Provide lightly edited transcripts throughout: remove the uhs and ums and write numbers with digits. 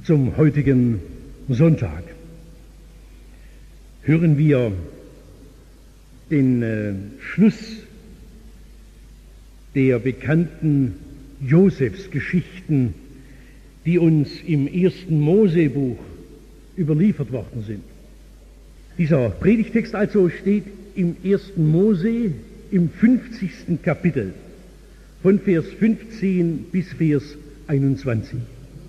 zum heutigen Sonntag hören wir den Schluss der bekannten Josefsgeschichten, die uns im 1. Mosebuch überliefert worden sind. Dieser Predigtext also steht im 1. Mose im 50. Kapitel von Vers 15 bis Vers 21.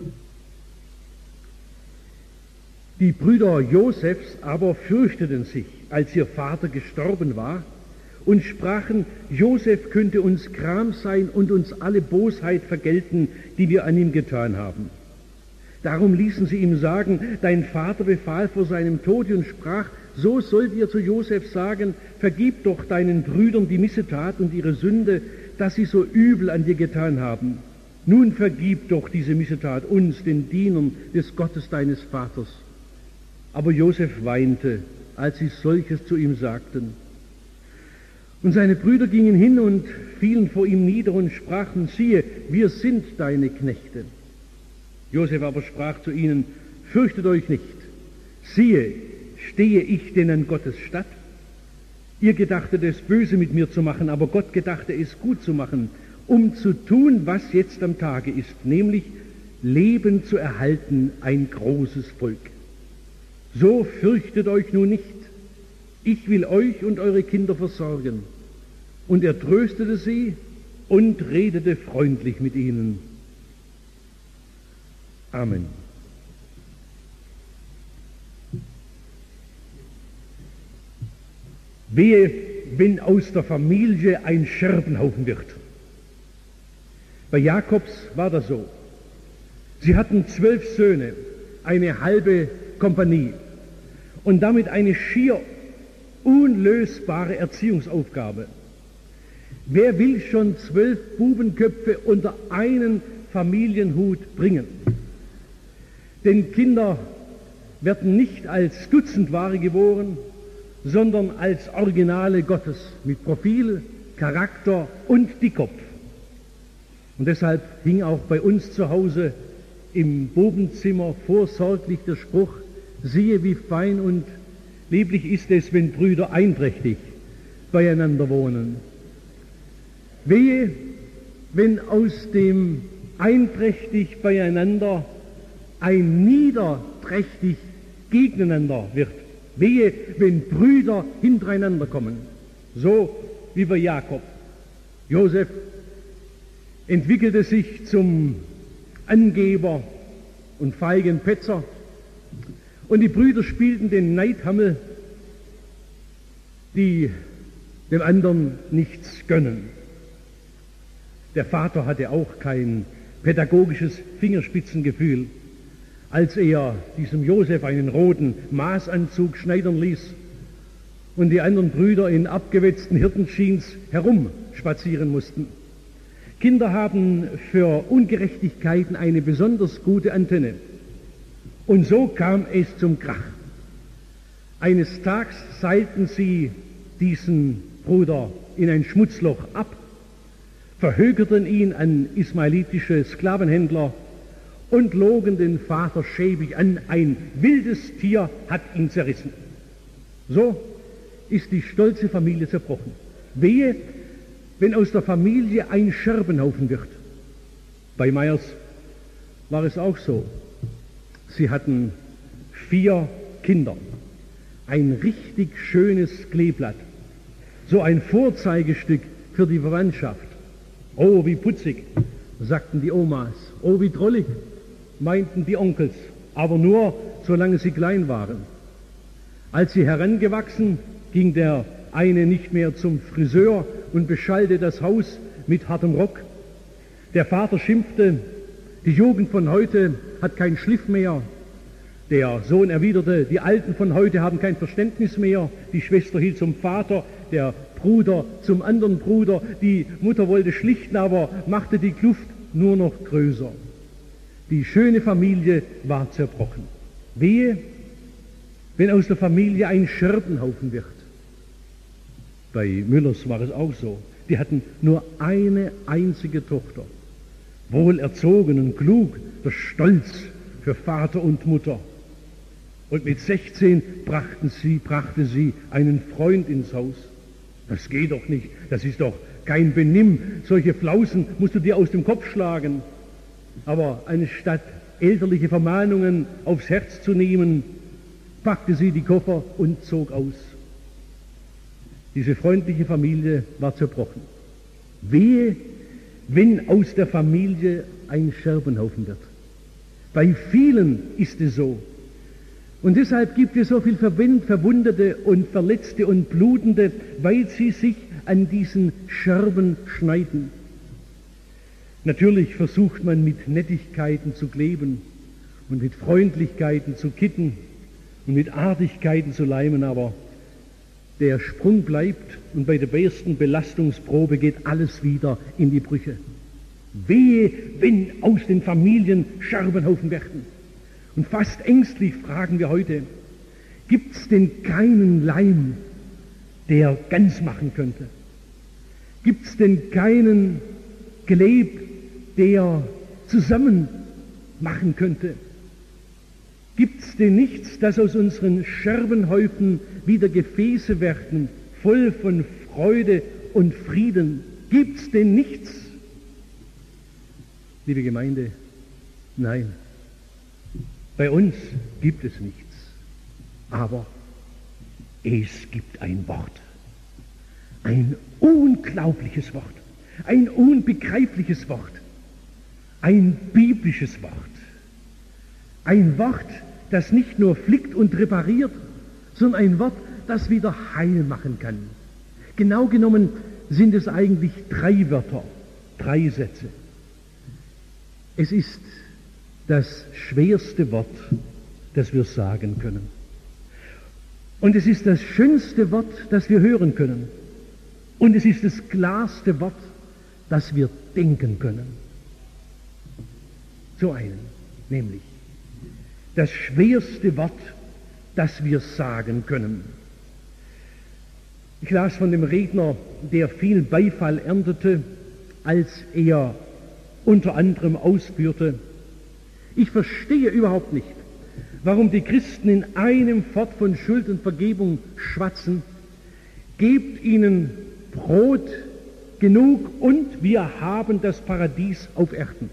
Die Brüder Josefs aber fürchteten sich, als ihr Vater gestorben war, und sprachen, Josef könnte uns Gram sein und uns alle Bosheit vergelten, die wir an ihm getan haben. Darum ließen sie ihm sagen, dein Vater befahl vor seinem Tode und sprach, so sollt ihr zu Josef sagen, vergib doch deinen Brüdern die Missetat und ihre Sünde, dass sie so übel an dir getan haben. Nun vergib doch diese Missetat uns, den Dienern des Gottes deines Vaters. Aber Josef weinte, als sie solches zu ihm sagten. Und seine Brüder gingen hin und fielen vor ihm nieder und sprachen, siehe, wir sind deine Knechte. Josef aber sprach zu ihnen, fürchtet euch nicht, siehe, stehe ich denn an Gottes Statt? Ihr gedachtet es böse mit mir zu machen, aber Gott gedachte es gut zu machen, um zu tun, was jetzt am Tage ist, nämlich Leben zu erhalten, ein großes Volk. So fürchtet euch nun nicht, ich will euch und eure Kinder versorgen. Und er tröstete sie und redete freundlich mit ihnen. Amen. Wehe, wenn aus der Familie ein Scherbenhaufen wird. Bei Jakobs war das so. Sie hatten 12 Söhne, eine halbe Kompanie und damit eine schier unlösbare Erziehungsaufgabe. Wer will schon 12 Bubenköpfe unter einen Familienhut bringen? Denn Kinder werden nicht als Dutzendware geboren, sondern als Originale Gottes mit Profil, Charakter und Dickkopf. Und deshalb hing auch bei uns zu Hause im Bubenzimmer vorsorglich der Spruch, siehe, wie fein und lieblich ist es, wenn Brüder einträchtig beieinander wohnen. Wehe, wenn aus dem einträchtig beieinander ein niederträchtig gegeneinander wird. Wehe, wenn Brüder hintereinander kommen. So wie bei Jakob. Josef entwickelte sich zum Angeber und feigen Petzer. Und die Brüder spielten den Neidhammel, die dem anderen nichts gönnen. Der Vater hatte auch kein pädagogisches Fingerspitzengefühl, als er diesem Josef einen roten Maßanzug schneidern ließ und die anderen Brüder in abgewetzten Hirtenjeans herumspazieren mussten. Kinder haben für Ungerechtigkeiten eine besonders gute Antenne. Und so kam es zum Krach. Eines Tages seilten sie diesen Bruder in ein Schmutzloch ab, verhökerten ihn an ismaelitische Sklavenhändler und logen den Vater schäbig an, ein wildes Tier hat ihn zerrissen. So ist die stolze Familie zerbrochen. Wehe, wenn aus der Familie ein Scherbenhaufen wird. Bei Meyers war es auch so. Sie hatten 4 Kinder, ein richtig schönes Kleeblatt, so ein Vorzeigestück für die Verwandtschaft. Oh, wie putzig, sagten die Omas. Oh, wie drollig, meinten die Onkels, aber nur, solange sie klein waren. Als sie herangewachsen, ging der eine nicht mehr zum Friseur und beschallte das Haus mit hartem Rock. Der Vater schimpfte, die Jugend von heute hat keinen Schliff mehr. Der Sohn erwiderte, die Alten von heute haben kein Verständnis mehr. Die Schwester hielt zum Vater, der Bruder zum anderen Bruder. Die Mutter wollte schlichten, aber machte die Kluft nur noch größer. Die schöne Familie war zerbrochen. Wehe, wenn aus der Familie ein Scherbenhaufen wird. Bei Müllers war es auch so. Die hatten nur eine einzige Tochter. Wohl erzogen und klug, der Stolz für Vater und Mutter. Und mit 16 brachte sie einen Freund ins Haus. Das geht doch nicht, das ist doch kein Benimm. Solche Flausen musst du dir aus dem Kopf schlagen. Aber anstatt elterliche Vermahnungen aufs Herz zu nehmen, packte sie die Koffer und zog aus. Diese freundliche Familie war zerbrochen. Wehe, wenn aus der Familie ein Scherbenhaufen wird. Bei vielen ist es so. Und deshalb gibt es so viel Verwundete und Verletzte und Blutende, weil sie sich an diesen Scherben schneiden. Natürlich versucht man mit Nettigkeiten zu kleben und mit Freundlichkeiten zu kitten und mit Artigkeiten zu leimen, aber der Sprung bleibt und bei der ersten Belastungsprobe geht alles wieder in die Brüche. Wehe, wenn aus den Familien Scherbenhaufen werden. Und fast ängstlich fragen wir heute, gibt es denn keinen Leim, der ganz machen könnte? Gibt es denn keinen Geleb, der zusammen machen könnte? Gibt es denn nichts, das aus unseren Scherbenhäufen wieder Gefäße werden, voll von Freude und Frieden? Gibt es denn nichts? Liebe Gemeinde, nein, bei uns gibt es nichts. Aber es gibt ein Wort, ein unglaubliches Wort, ein unbegreifliches Wort, ein biblisches Wort, ein Wort, das nicht nur flickt und repariert, sondern ein Wort, das wieder heil machen kann. Genau genommen sind es eigentlich 3 Wörter, 3 Sätze. Es ist das schwerste Wort, das wir sagen können. Und es ist das schönste Wort, das wir hören können. Und es ist das klarste Wort, das wir denken können. So einen, nämlich das schwerste Wort, das wir sagen können. Ich las von dem Redner, der viel Beifall erntete, als er unter anderem ausführte: Ich verstehe überhaupt nicht, warum die Christen in einem Fort von Schuld und Vergebung schwatzen. Gebt ihnen Brot genug und wir haben das Paradies auf Erden.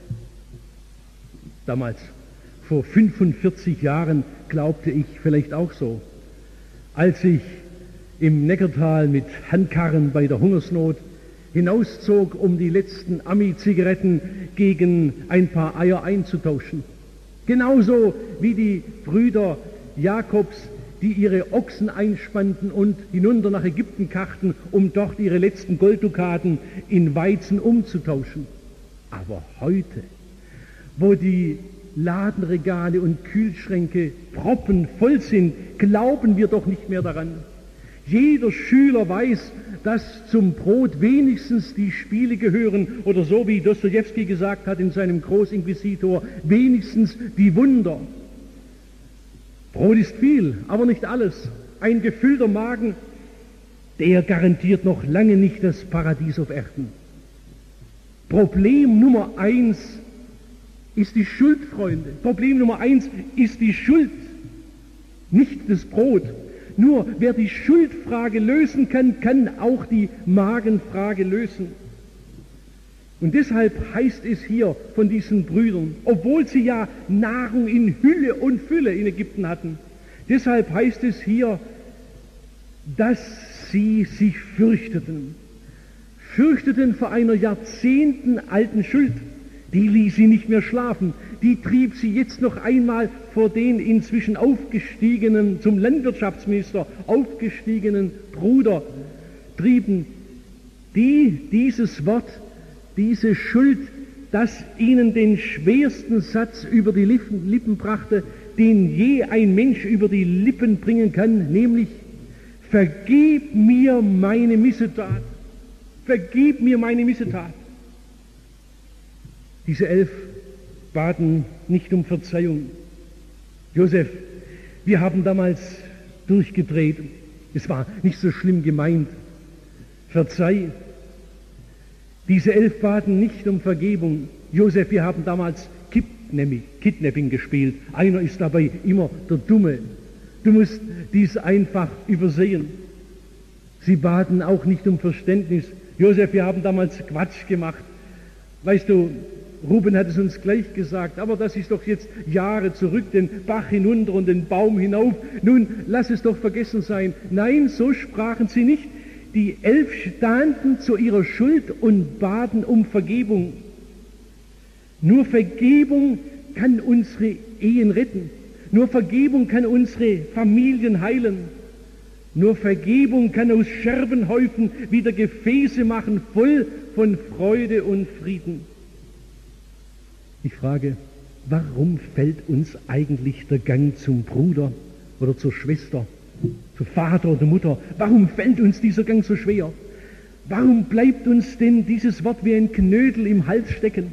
Damals, vor 45 Jahren, glaubte ich vielleicht auch so. Als ich im Neckartal mit Handkarren bei der Hungersnot hinauszog, um die letzten Ami-Zigaretten gegen ein paar Eier einzutauschen. Genauso wie die Brüder Jakobs, die ihre Ochsen einspannten und hinunter nach Ägypten karrten, um dort ihre letzten Golddukaten in Weizen umzutauschen. Aber heute, wo die Ladenregale und Kühlschränke proppenvoll sind, glauben wir doch nicht mehr daran. Jeder Schüler weiß, dass zum Brot wenigstens die Spiele gehören oder so wie Dostojewski gesagt hat in seinem Großinquisitor, wenigstens die Wunder. Brot ist viel, aber nicht alles. Ein gefüllter Magen, der garantiert noch lange nicht das Paradies auf Erden. Problem Nummer 1 ist die Schuld, Freunde. Problem Nummer 1 ist die Schuld, nicht das Brot. Nur wer die Schuldfrage lösen kann, kann auch die Magenfrage lösen. Und deshalb heißt es hier von diesen Brüdern, obwohl sie ja Nahrung in Hülle und Fülle in Ägypten hatten, deshalb heißt es hier, dass sie sich fürchteten vor einer jahrzehntealten Schuld. Die ließ sie nicht mehr schlafen, die trieb sie jetzt noch einmal vor den inzwischen aufgestiegenen, zum Landwirtschaftsminister aufgestiegenen Bruder, trieben die dieses Wort, diese Schuld, das ihnen den schwersten Satz über die Lippen brachte, den je ein Mensch über die Lippen bringen kann, nämlich: Vergib mir meine Missetat, vergib mir meine Missetat. Diese 11 baten nicht um Verzeihung. Josef, wir haben damals durchgedreht. Es war nicht so schlimm gemeint. Verzeih. Diese 11 baten nicht um Vergebung. Josef, wir haben damals Kidnapping gespielt. Einer ist dabei immer der Dumme. Du musst dies einfach übersehen. Sie baten auch nicht um Verständnis. Josef, wir haben damals Quatsch gemacht. Weißt du, Ruben hat es uns gleich gesagt, aber das ist doch jetzt Jahre zurück, den Bach hinunter und den Baum hinauf. Nun, lass es doch vergessen sein. Nein, so sprachen sie nicht. Die 11 standen zu ihrer Schuld und baten um Vergebung. Nur Vergebung kann unsere Ehen retten. Nur Vergebung kann unsere Familien heilen. Nur Vergebung kann aus Scherbenhäufen wieder Gefäße machen, voll von Freude und Frieden. Ich frage, warum fällt uns eigentlich der Gang zum Bruder oder zur Schwester, zu Vater oder Mutter? Warum fällt uns dieser Gang so schwer? Warum bleibt uns denn dieses Wort wie ein Knödel im Hals stecken?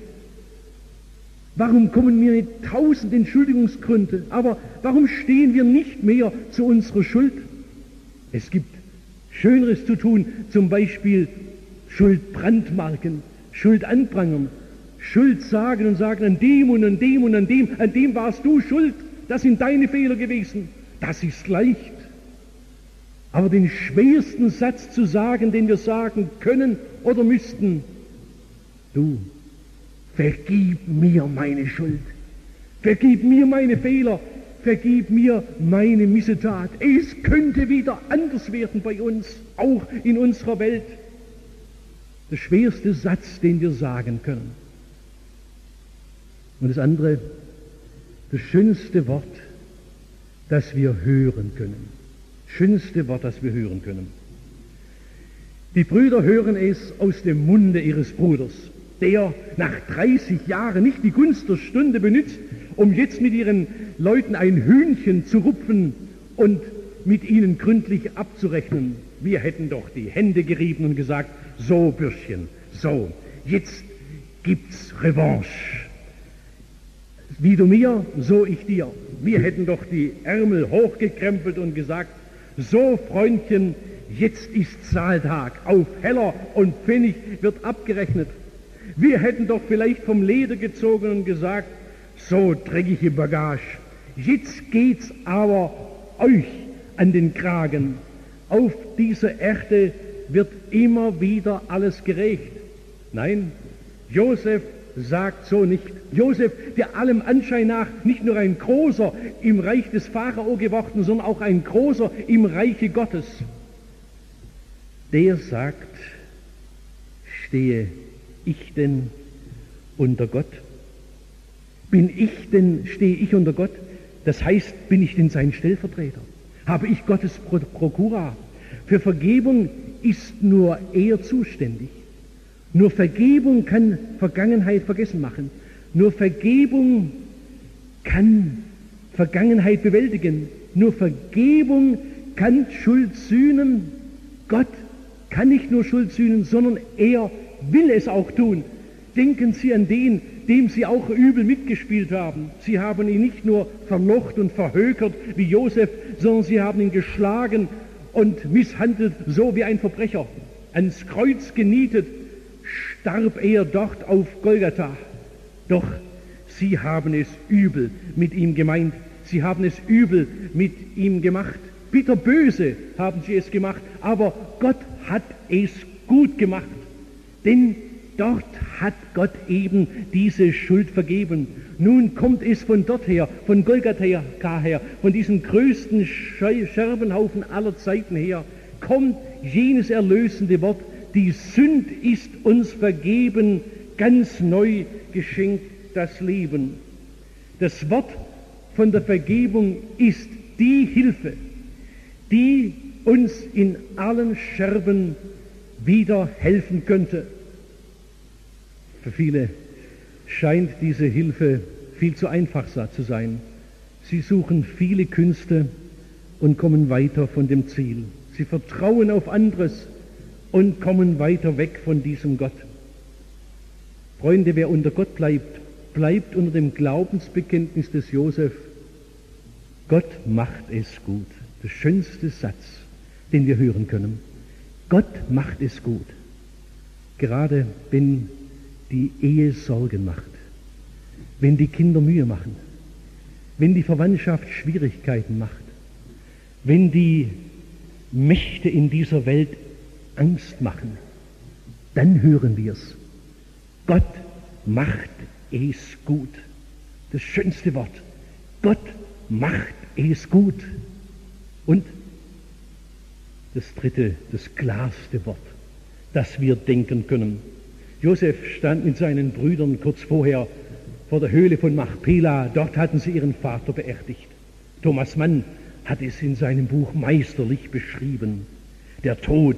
Warum kommen mir mit 1000 Entschuldigungsgründe? Aber warum stehen wir nicht mehr zu unserer Schuld? Es gibt Schöneres zu tun, zum Beispiel Schuld brandmarken, Schuld anprangern, Schuld sagen und sagen, an dem und an dem und an dem warst du schuld, das sind deine Fehler gewesen. Das ist leicht. Aber den schwersten Satz zu sagen, den wir sagen können oder müssten, du, vergib mir meine Schuld, vergib mir meine Fehler, vergib mir meine Missetat. Es könnte wieder anders werden bei uns, auch in unserer Welt. Der schwerste Satz, den wir sagen können. Und das andere, das schönste Wort, das wir hören können. Schönste Wort, das wir hören können. Die Brüder hören es aus dem Munde ihres Bruders, der nach 30 Jahren nicht die Gunst der Stunde benutzt, um jetzt mit ihren Leuten ein Hühnchen zu rupfen und mit ihnen gründlich abzurechnen. Wir hätten doch die Hände gerieben und gesagt, so Bürschchen, so, jetzt gibt's Revanche. Wie du mir, so ich dir. Wir hätten doch die Ärmel hochgekrempelt und gesagt, so Freundchen, jetzt ist Zahltag, auf Heller und Pfennig wird abgerechnet. Wir hätten doch vielleicht vom Leder gezogen und gesagt, so dreckige Bagage, jetzt geht's aber euch an den Kragen. Auf dieser Erde wird immer wieder alles gerecht. Nein, Josef sagt so nicht. Josef, der allem Anschein nach nicht nur ein Großer im Reich des Pharao geworden, sondern auch ein Großer im Reiche Gottes. Der sagt, stehe ich denn unter Gott? Stehe ich unter Gott? Das heißt, bin ich denn sein Stellvertreter? Habe ich Gottes Prokura? Für Vergebung ist nur er zuständig. Nur Vergebung kann Vergangenheit vergessen machen. Nur Vergebung kann Vergangenheit bewältigen. Nur Vergebung kann Schuld sühnen. Gott kann nicht nur Schuld sühnen, sondern er will es auch tun. Denken Sie an den, dem Sie auch übel mitgespielt haben. Sie haben ihn nicht nur verlocht und verhökert wie Josef, sondern Sie haben ihn geschlagen und misshandelt, so wie ein Verbrecher. Ans Kreuz genietet, starb er dort auf Golgatha. Doch Sie haben es übel mit ihm gemeint. Sie haben es übel mit ihm gemacht. Bitterböse haben Sie es gemacht, aber Gott hat es gut gemacht. Denn dort hat Gott eben diese Schuld vergeben. Nun kommt es von dort her, von Golgatha her, von diesem größten Scherbenhaufen aller Zeiten her, kommt jenes erlösende Wort, die Sünd ist uns vergeben, ganz neu geschenkt das Leben. Das Wort von der Vergebung ist die Hilfe, die uns in allen Scherben wieder helfen könnte. Für viele scheint diese Hilfe viel zu einfach zu sein. Sie suchen viele Künste und kommen weiter von dem Ziel. Sie vertrauen auf anderes und kommen weiter weg von diesem Gott. Freunde, wer unter Gott bleibt, bleibt unter dem Glaubensbekenntnis des Josef. Gott macht es gut. Der schönste Satz, den wir hören können. Gott macht es gut. Gerade wenn die Ehe Sorgen macht, wenn die Kinder Mühe machen, wenn die Verwandtschaft Schwierigkeiten macht, wenn die Mächte in dieser Welt Angst machen, dann hören wir es. Gott macht es gut. Das schönste Wort. Gott macht es gut. Und das dritte, das klarste Wort, das wir denken können. Josef stand mit seinen Brüdern kurz vorher vor der Höhle von Machpela. Dort hatten sie ihren Vater beerdigt. Thomas Mann hat es in seinem Buch meisterlich beschrieben. Der Tod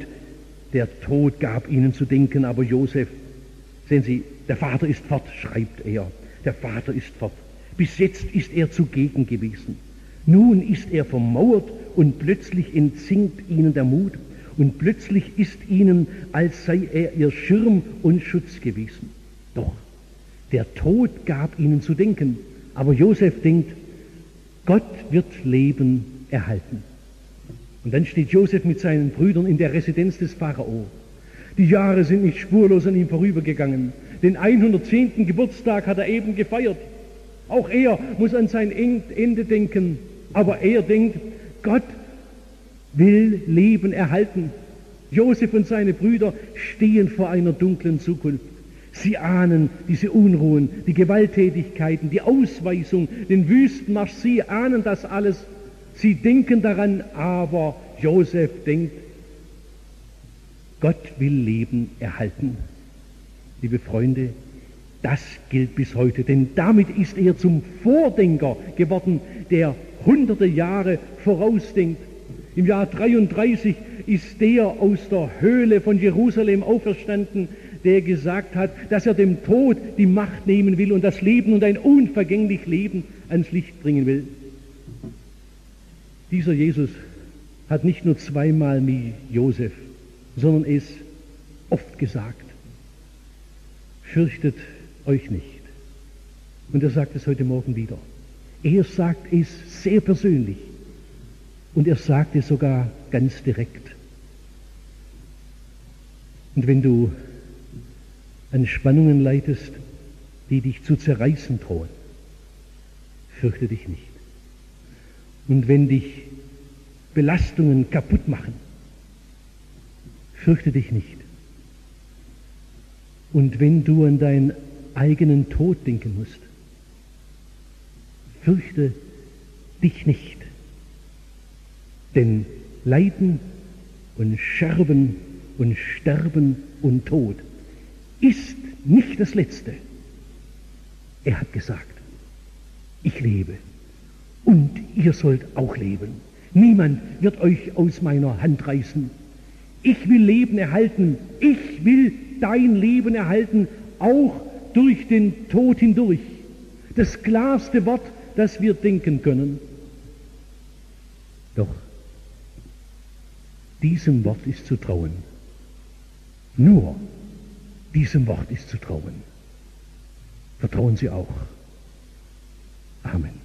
gab ihnen zu denken, aber Josef, sehen Sie, der Vater ist fort, schreibt er. Der Vater ist fort. Bis jetzt ist er zugegen gewesen. Nun ist er vermauert und plötzlich entsinkt ihnen der Mut und plötzlich ist ihnen, als sei er ihr Schirm und Schutz gewesen. Doch, der Tod gab ihnen zu denken, aber Josef denkt, Gott wird Leben erhalten. Und dann steht Josef mit seinen Brüdern in der Residenz des Pharao. Die Jahre sind nicht spurlos an ihm vorübergegangen. Den 110. Geburtstag hat er eben gefeiert. Auch er muss an sein Ende denken. Aber er denkt, Gott will Leben erhalten. Josef und seine Brüder stehen vor einer dunklen Zukunft. Sie ahnen diese Unruhen, die Gewalttätigkeiten, die Ausweisung, den Wüstenmarsch. Sie ahnen das alles. Sie denken daran, aber Josef denkt, Gott will Leben erhalten. Liebe Freunde, das gilt bis heute, denn damit ist er zum Vordenker geworden, der hunderte Jahre vorausdenkt. Im Jahr 33 ist der aus der Höhle von Jerusalem auferstanden, der gesagt hat, dass er dem Tod die Macht nehmen will und das Leben und ein unvergänglich Leben ans Licht bringen will. Dieser Jesus hat nicht nur zweimal wie Josef, sondern es oft gesagt, fürchtet euch nicht. Und er sagt es heute Morgen wieder. Er sagt es sehr persönlich und er sagt es sogar ganz direkt. Und wenn du an Spannungen leidest, die dich zu zerreißen drohen, fürchte dich nicht. Und wenn dich Belastungen kaputt machen, fürchte dich nicht. Und wenn du an deinen eigenen Tod denken musst, fürchte dich nicht. Denn Leiden und Scherben und Sterben und Tod ist nicht das Letzte. Er hat gesagt, ich lebe und ihr sollt auch leben. Niemand wird euch aus meiner Hand reißen. Ich will Leben erhalten. Ich will dein Leben erhalten, auch durch den Tod hindurch. Das klarste Wort, das wir denken können. Doch diesem Wort ist zu trauen. Nur diesem Wort ist zu trauen. Vertrauen Sie auch. Amen.